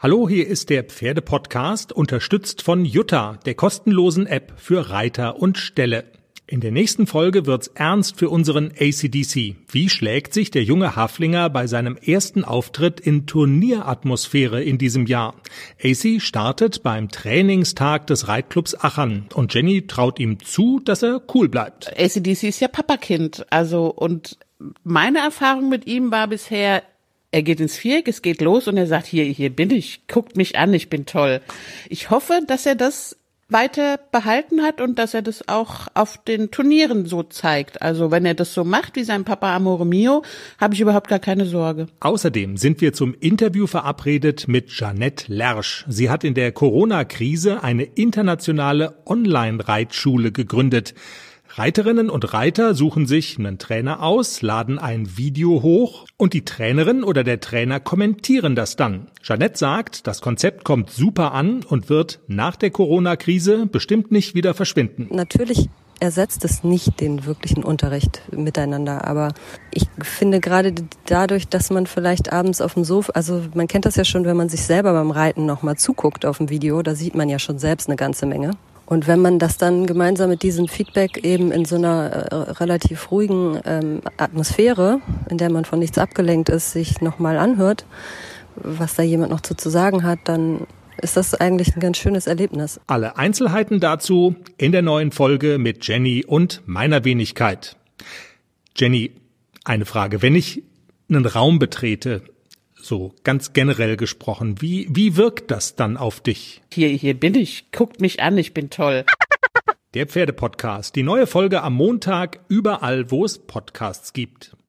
Hallo, hier ist der Pferdepodcast, unterstützt von Jutta, der kostenlosen App für Reiter und Ställe. In der nächsten Folge wird's ernst für unseren AC/DC. Wie schlägt sich der junge Haflinger bei seinem ersten Auftritt in Turnieratmosphäre in diesem Jahr? AC startet beim Trainingstag des Reitclubs Achern und Jenny traut ihm zu, dass er cool bleibt. AC/DC ist ja Papakind, und meine Erfahrung mit ihm war bisher, er geht ins Viereck, es geht los und er sagt, hier bin ich, guckt mich an, ich bin toll. Ich hoffe, dass er das weiter behalten hat und dass er das auch auf den Turnieren so zeigt. Also wenn er das so macht wie sein Papa Amore Mio, habe ich überhaupt gar keine Sorge. Außerdem sind wir zum Interview verabredet mit Jeanette Lersch. Sie hat in der Corona-Krise eine internationale Online-Reitschule gegründet. Reiterinnen und Reiter suchen sich einen Trainer aus, laden ein Video hoch und die Trainerin oder der Trainer kommentieren das dann. Jeanette sagt, das Konzept kommt super an und wird nach der Corona-Krise bestimmt nicht wieder verschwinden. Natürlich ersetzt es nicht den wirklichen Unterricht miteinander, aber ich finde gerade dadurch, dass man vielleicht abends auf dem Sofa, also man kennt das ja schon, wenn man sich selber beim Reiten nochmal zuguckt auf dem Video, da sieht man ja schon selbst eine ganze Menge. Und wenn man das dann gemeinsam mit diesem Feedback eben in so einer relativ ruhigen Atmosphäre, in der man von nichts abgelenkt ist, sich nochmal anhört, was da jemand noch zu sagen hat, dann ist das eigentlich ein ganz schönes Erlebnis. Alle Einzelheiten dazu in der neuen Folge mit Jenny und meiner Wenigkeit. Jenny, eine Frage. Wenn ich einen Raum betrete, so ganz generell gesprochen, wie wirkt das dann auf dich? Hier bin ich, guckt mich an, ich bin toll. Der Pferdepodcast, die neue Folge am Montag, überall, wo es Podcasts gibt.